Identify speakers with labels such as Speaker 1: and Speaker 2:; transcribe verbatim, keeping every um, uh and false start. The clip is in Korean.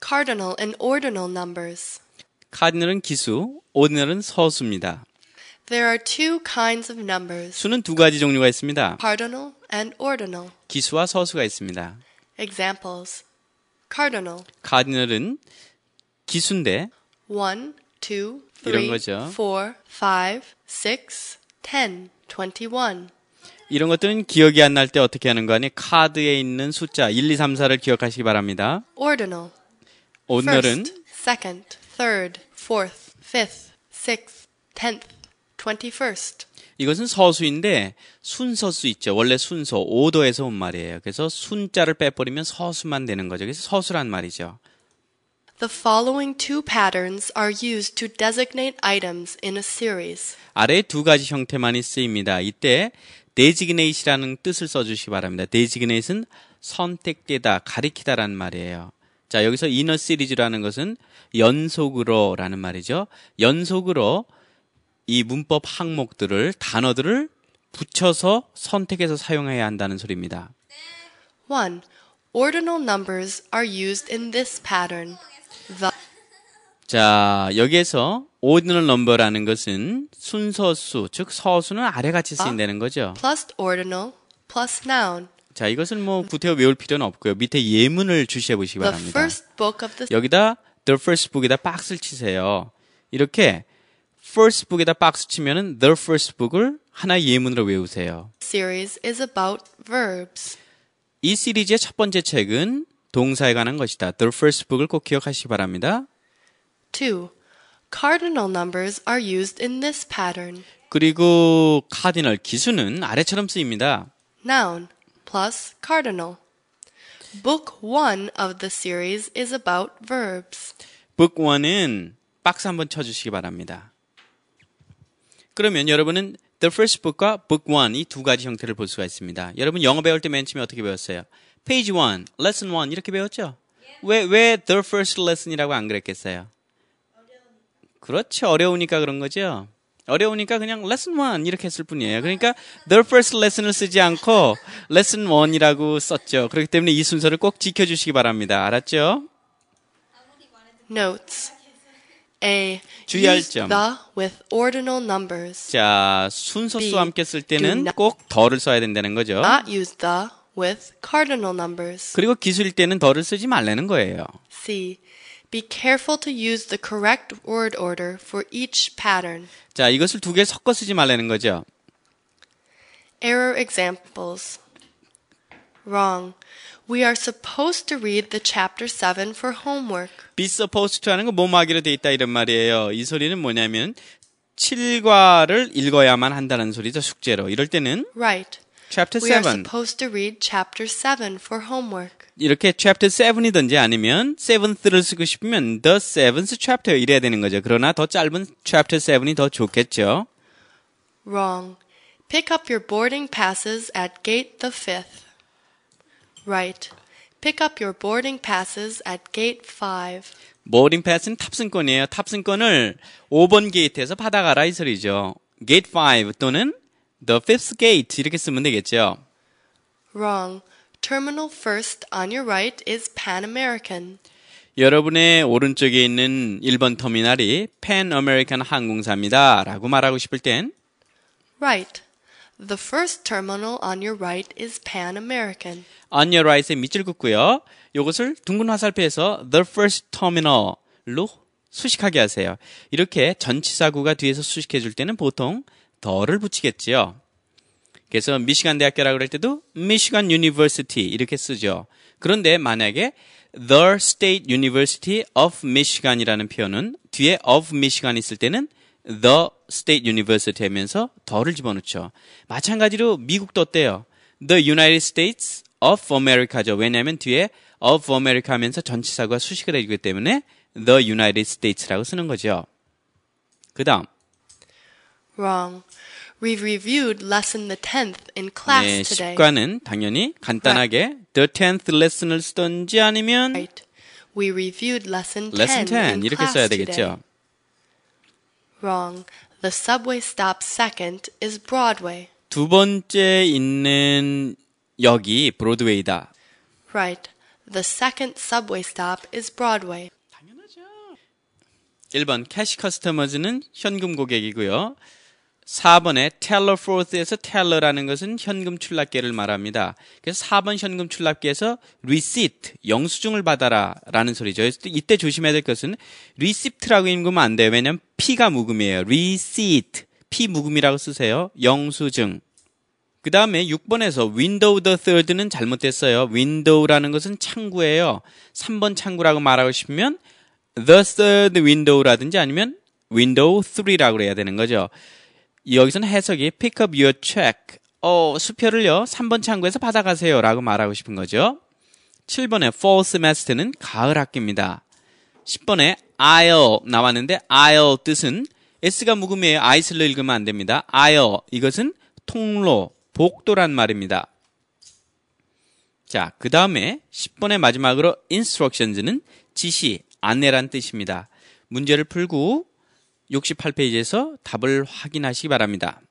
Speaker 1: cardinal and ordinal numbers.
Speaker 2: 카디널은 기수, 오디널은 서수입니다.
Speaker 1: There are two kinds of numbers,
Speaker 2: 수는 두 가지 종류가 있습니다.
Speaker 1: cardinal and ordinal.
Speaker 2: 기수와 서수가 있습니다.
Speaker 1: Examples. Cardinal.
Speaker 2: 카디널은 기수인데
Speaker 1: one, two,
Speaker 2: 이런
Speaker 1: three,
Speaker 2: 거죠.
Speaker 1: four, five, six, ten, twenty-one.
Speaker 2: 이런 것들은 기억이 안 날 때 어떻게 하는 거 아니에요? 카드에 있는 숫자 일, 이, 삼, 사를 기억하시기 바랍니다.
Speaker 1: Ordinal.
Speaker 2: 오디널은
Speaker 1: First, second, third, fourth, fifth, sixth, tenth, twenty-first.
Speaker 2: 이것은 서수인데 순서수 있죠. 원래 순서, 오더에서 온 말이에요. 그래서 순자를 빼버리면 서수만 되는 거죠. 그래서 서수란 말이죠.
Speaker 1: The following two patterns are used to designate items in a series.
Speaker 2: 아래에 두 가지 형태만이 쓰입니다. 이때 designate이라는 뜻을 써주시기 바랍니다. designate은 선택되다, 가리키다라는 말이에요. 자, 여기서 in a series라는 것은 연속으로라는 말이죠. 연속으로 이 문법 항목들을, 단어들을 붙여서 선택해서 사용해야 한다는 소리입니다.
Speaker 1: one. Ordinal numbers are used in this pattern. The
Speaker 2: 자, 여기에서 ordinal number라는 것은 순서수, 즉 서수는 아래같이 쓰인다는 거죠.
Speaker 1: plus ordinal plus noun.
Speaker 2: 자, 이것은 뭐 구태여 외울 필요는 없고요. 밑에 예문을 주시해 보시기
Speaker 1: The
Speaker 2: 바랍니다.
Speaker 1: first book of the
Speaker 2: 여기다 the first book에다 박스를 치세요. 이렇게 first book에다 박스 치면은 the first book을 하나의 예문으로 외우세요.
Speaker 1: series is about verbs.
Speaker 2: 이 시리즈의 첫 번째 책은 동사에 관한 것이다. The first book을 꼭 기억하시기 바랍니다.
Speaker 1: two. Cardinal numbers are used in this pattern.
Speaker 2: 그리고 카디널 기수는 아래처럼 쓰입니다.
Speaker 1: Noun plus cardinal. Book one of the series is about verbs.
Speaker 2: Book one은 박스 한번 쳐주시기 바랍니다. 그러면 여러분은 The First Book과 Book one 이 두 가지 형태를 볼 수가 있습니다. 여러분 영어 배울 때 맨 처음에 어떻게 배웠어요? Page one, Lesson one 이렇게 배웠죠? 왜, 왜 The First Lesson이라고 안 그랬겠어요? 그렇죠. 어려우니까 그런 거죠. 어려우니까 그냥 Lesson one 이렇게 했을 뿐이에요. 그러니까 The First Lesson을 쓰지 않고 Lesson one이라고 썼죠. 그렇기 때문에 이 순서를 꼭 지켜주시기 바랍니다. 알았죠?
Speaker 1: Notes. A.
Speaker 2: 주의할
Speaker 1: Use
Speaker 2: 점.
Speaker 1: the with ordinal numbers.
Speaker 2: 자, 순서수와
Speaker 1: B.
Speaker 2: 함께 쓸
Speaker 1: Do
Speaker 2: 때는
Speaker 1: not-
Speaker 2: 꼭 더를 써야 된다는 거죠.
Speaker 1: Not use the with cardinal numbers.
Speaker 2: 그리고 기술일 때는 더를 쓰지 말라는 거예요.
Speaker 1: C. Be careful to use the correct word order for each pattern.
Speaker 2: 자, 이것을 두 개 섞어 쓰지 말라는 거죠.
Speaker 1: Error examples. Wrong. We are supposed to read the chapter seven for homework.
Speaker 2: be supposed to 하는 거 뭐하기로 돼 있다 이런 말이에요. 이 소리는 뭐냐면 칠과를 읽어야만 한다는 소리죠. 숙제로. 이럴 때는
Speaker 1: Right.
Speaker 2: chapter
Speaker 1: We are
Speaker 2: seven
Speaker 1: supposed to read chapter seven for homework.
Speaker 2: 이렇게 chapter seven이든지 아니면 seventh를 쓰고 싶으면 the seventh chapter 이래야 되는 거죠. 그러나 더 짧은 chapter seven이 더 좋겠죠.
Speaker 1: Wrong. Pick up your boarding passes at gate the fifth. Right. Pick up your boarding passes at gate five.
Speaker 2: boarding pass는 탑승권이에요. 탑승권을 오 번 게이트에서 받아가라 이 소리죠. gate five 또는 the fifth gate 이렇게 쓰면 되겠죠.
Speaker 1: Wrong. Terminal first on your right is Pan American.
Speaker 2: 여러분의 오른쪽에 있는 일 번 터미널이 팬 아메리칸 항공사입니다. 라고 말하고 싶을 땐
Speaker 1: Right. The first terminal on your right is Pan American.
Speaker 2: on your right에 밑줄 긋고요. 이것을 둥근 화살표에서 the first terminal로 수식하게 하세요. 이렇게 전치사구가 뒤에서 수식해 줄 때는 보통 더를 붙이겠지요. 그래서 미시간 대학교라고 그럴 때도 미시간 유니버시티 이렇게 쓰죠. 그런데 만약에 the State University of Michigan이라는 표현은 뒤에 of Michigan 있을 때는 the State University 하면서 더를 집어넣죠. 마찬가지로 미국도 어때요? The United States of America죠. 왜냐하면 뒤에 of America 하면서 전치사구가 수식을 해주기 때문에 the United States라고 쓰는 거죠. 그 다음
Speaker 1: Wrong. We've reviewed lesson the tenth in class
Speaker 2: 네,
Speaker 1: today.
Speaker 2: 십과는 당연히 간단하게 the tenth lesson을 쓰던지 아니면
Speaker 1: Right. We reviewed lesson
Speaker 2: lesson
Speaker 1: ten in
Speaker 2: ten 이렇게
Speaker 1: class
Speaker 2: 써야
Speaker 1: today.
Speaker 2: 되겠죠.
Speaker 1: Wrong. The subway stop second is Broadway.
Speaker 2: 두 번째 있는 역이 브로드웨이다.
Speaker 1: Right. The second subway stop is Broadway.
Speaker 2: 당연하죠. 일 번 캐시 커스터머즈는 현금 고객이고요. 사 번에 텔러 포스에서 텔러라는 것은 현금 출납계를 말합니다. 그래서 사 번 현금 출납계에서 receipt, 영수증을 받아라 라는 소리죠. 이때 조심해야 될 것은 receipt라고 읽으면 안 돼요. 왜냐하면 P가 묵음이에요. receipt, P 묵음이라고 쓰세요. 영수증. 그 다음에 육 번에서 window the third는 잘못됐어요. window라는 것은 창구예요. 삼 번 창구라고 말하고 싶으면 the third window라든지 아니면 window three라고 해야 되는 거죠. 여기서는 해석이 pick up your check. 어, 수표를요, 삼 번 창구에서 받아가세요 라고 말하고 싶은 거죠. 칠 번에 fall semester는 가을 학기입니다. 십 번에 aisle 나왔는데 aisle 뜻은 S가 묵음이에요. aisle를 읽으면 안 됩니다. aisle 이것은 통로, 복도란 말입니다. 자, 그 다음에 십 번의 마지막으로 instructions는 지시, 안내란 뜻입니다. 문제를 풀고 육십팔 페이지에서 답을 확인하시기 바랍니다.